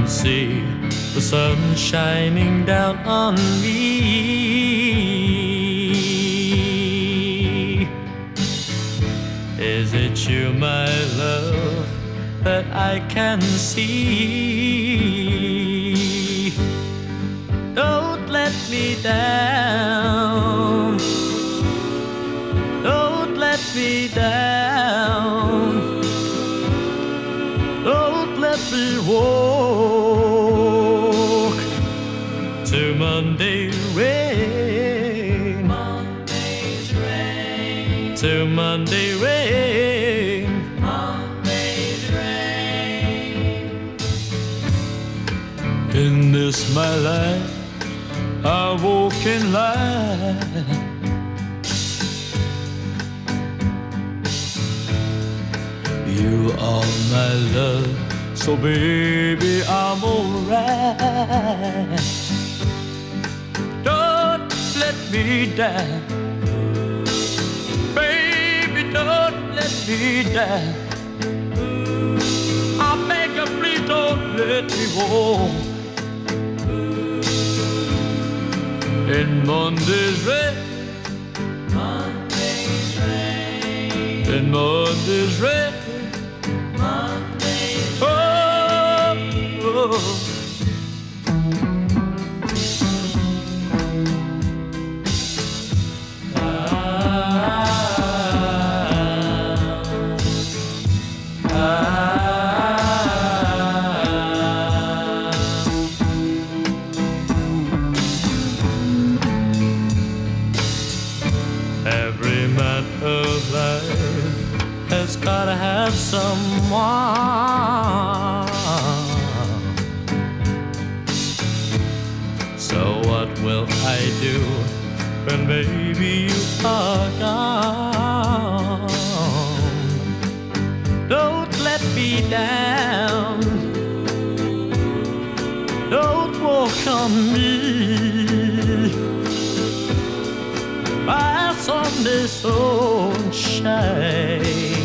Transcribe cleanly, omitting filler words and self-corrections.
can see the sun shining down on me. Is it you, my love, that I can see? Don't let me down. Don't let me down. Don't let me walk to Monday rain. Monday's rain. To Monday rain. Monday's rain. In this my life I walk in light. You are my love, so baby I'm alright. Don't let me down, baby, don't let me down. I beg you, please don't let me walk in Monday's rain. Monday's rain. In Monday's rain. Monday's Oh, oh. Every man of life has gotta have someone. So what will I do when baby you are gone? Don't let me down. Don't walk on me. My Sunday sunshine.